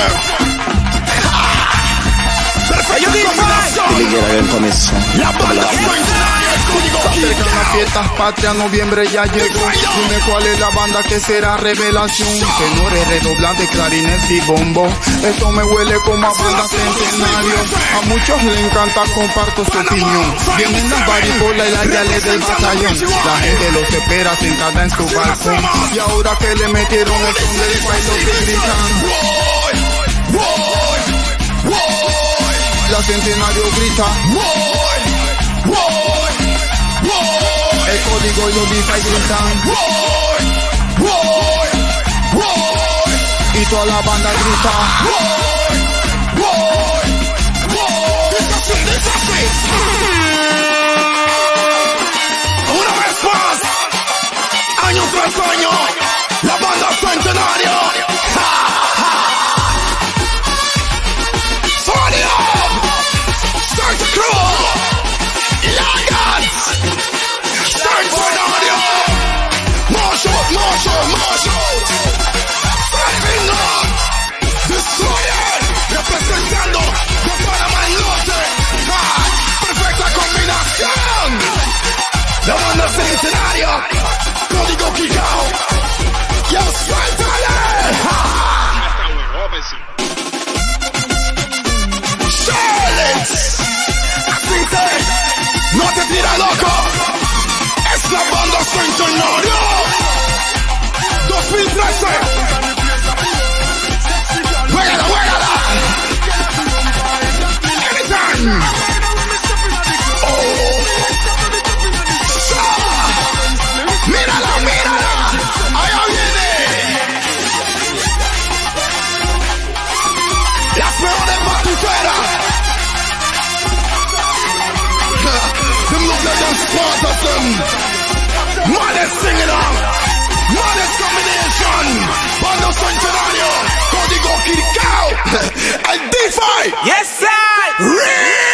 La banda se acercan las fiestas patrias, noviembre ya llegó. Dime cuál es la banda que será revelación. Tenores, redoblantes, clarines y bombo. Esto me huele como a banda centenario. A muchos le encanta, comparto su opinión. Vienen las baribolas y las yales del batallón. La gente los espera sentada en su balcón. Y ahora que le metieron el son del baile que gritan. La Centenario grita. El código y los DeFi gritan. Y toda la banda grita. Una vez más, año tras año, la banda Centenario. Representando de Panamá al norte. Perfecta combinación. La banda Centenario. Código Kikao. Yo suéltale. Charlotte. Así se. No te tira loco. Es la banda Centenario. 2013. ¡Juégala, juégala! ¡Anytime! ¡Oh! ¡Mírala, mírala! ¡Allá viene! ¡Las mejores batuteras! Them look like them squad of them! Maddest singing on! Maddest combination! Bando Centenario! Código Kikao. El DeFi. Yes, sir.